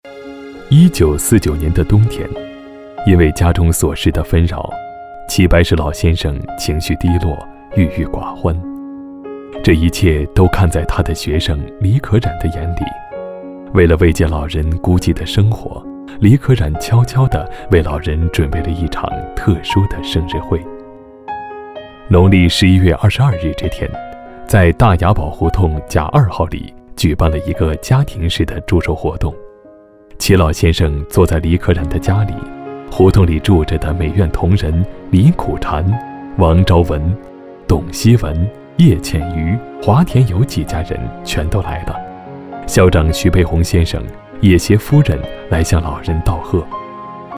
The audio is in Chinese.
1949年的冬天，因为家中琐事的纷扰，齐白石老先生情绪低落，郁郁寡欢。这一切都看在他的学生李可染的眼里。为了慰藉老人孤寂的生活，李可染悄悄地为老人准备了一场特殊的生日会。农历11月22日这天，在大雅堡胡同甲2号里举办了一个家庭式的祝寿活动。齐老先生坐在李可染的家里，胡同里住着的美院同仁李苦禅、王昭文、董希文、叶浅瑜、华田友几家人全都来了。校长徐悲鸿先生也携夫人来向老人道贺。